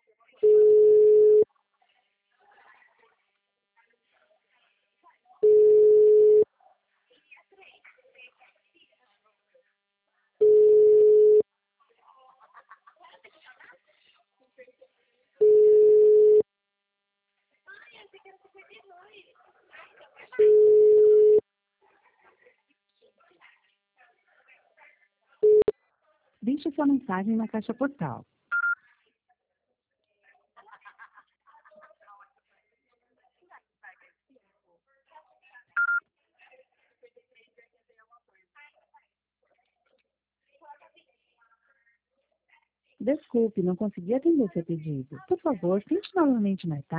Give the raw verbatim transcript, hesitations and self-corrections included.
Deixe sua mensagem na caixa postal. Desculpe, não consegui atender seu pedido. Por favor, tente novamente mais tarde.